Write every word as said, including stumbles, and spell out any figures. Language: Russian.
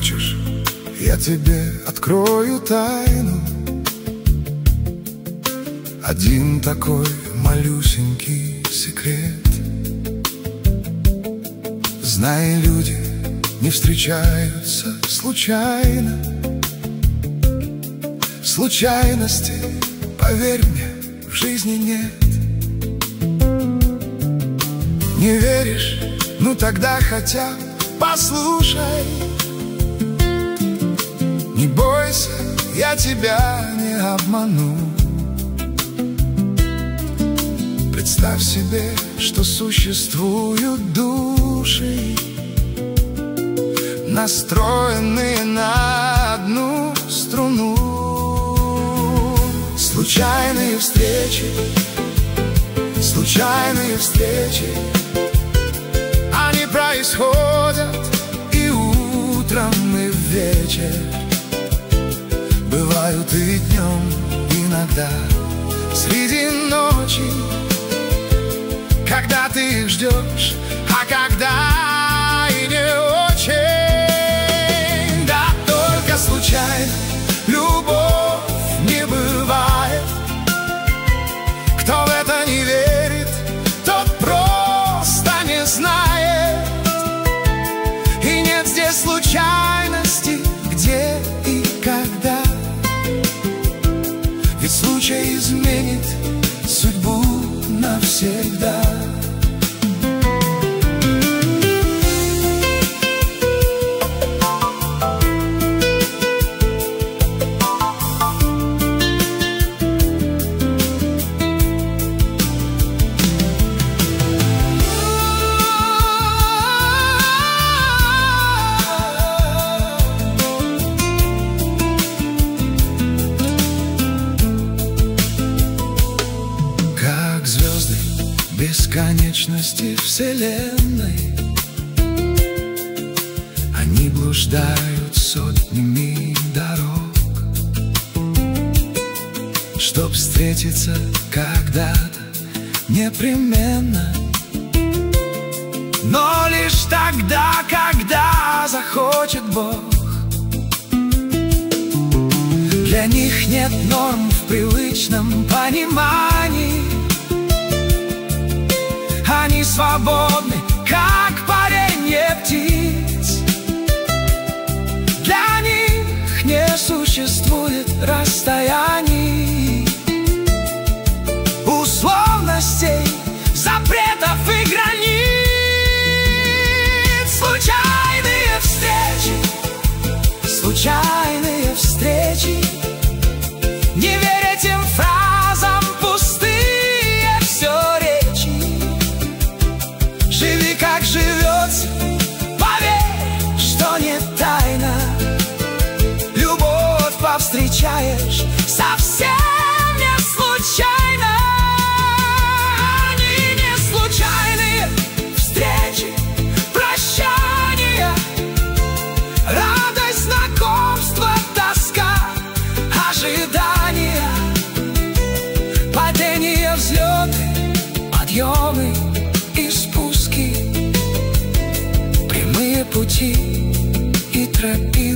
хочешь, я тебе открою тайну. Один такой малюсенький секрет. Знай, люди не встречаются случайно. Случайности, поверь мне, в жизни нет. Не веришь? Ну тогда хотя бы послушай. Не бойся, я тебя не обману. Представь себе, что существуют души, настроенные на одну струну. Случайные встречи, случайные встречи, они происходят и утром, и в вечер. Бывают и днем, иногда среди ночи, когда ты их ждешь, а когда и не очень. Да только случайно любовь не бывает. Кто в это не верит, тот просто не знает. И нет здесь случайности, где и когда. Ведь случай изменит судьбу навсегда. Бесконечности вселенной, они блуждают сотнями дорог, чтоб встретиться когда-то непременно. Но лишь тогда, когда захочет Бог. Для них нет норм в привычном понимании. Они свободны, как паренье птиц. Для них не существует расстояний, условностей, запретов и границ. Случайные встречи, случайные встречи. Не верь этим фразам, пустые все речи. Живи, как живется, поверь, что не тайна. Любовь повстречаешь совсем не случайно. Они не случайные встречи, прощания, радость знакомства, тоска, ожидания, падения, взлеты, подъемы и спуски, прямые пути и тропинки.